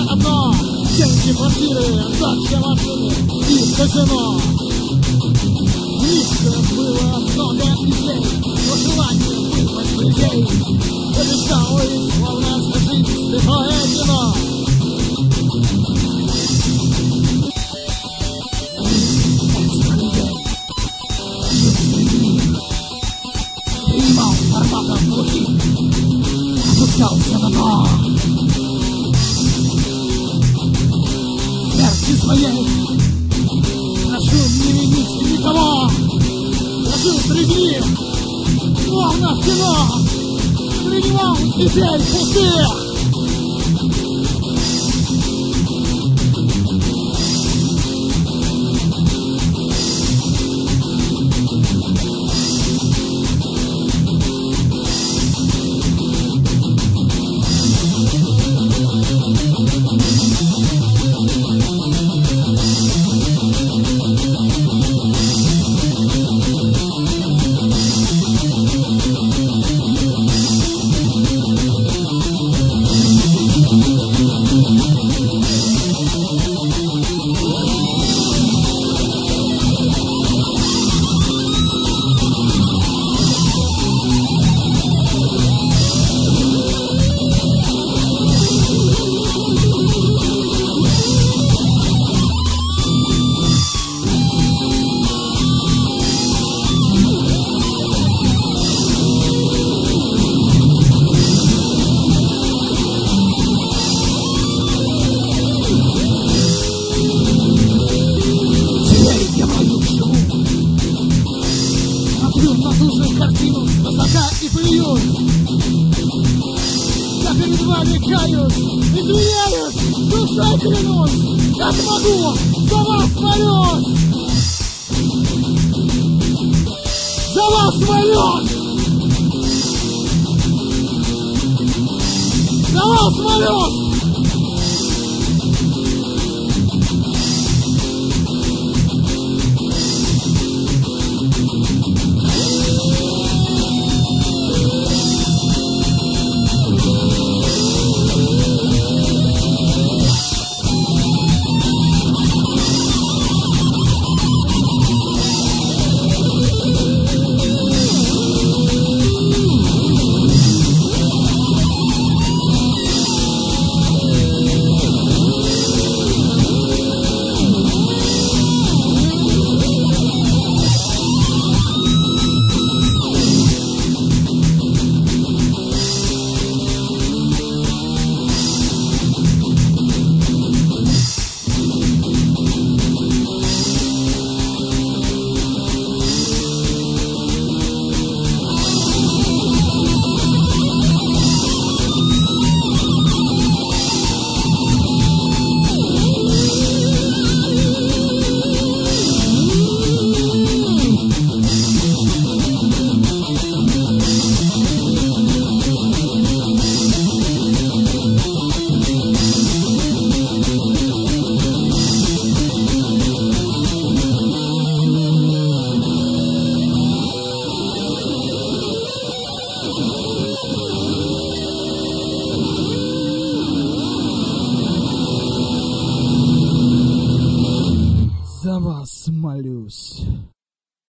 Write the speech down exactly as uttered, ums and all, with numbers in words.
одно. Деньги, квартиры, дача, машины и казино. В них было много идей, но желание вырвать друзей побеждало их, словно жизнь слепое кино. Принимал форматом глухих, опускался на дно. Смерти своей прошу не винить никого. Я жил среди них, словно в кино, принимал идей пустых. Смотрю на ту же картину высока и плююсь. Я перед вами каюсь, извиняюсь, душой клянусь. Как могу, за вас молюсь. За вас молюсь. За вас молюсь. За вас молюсь.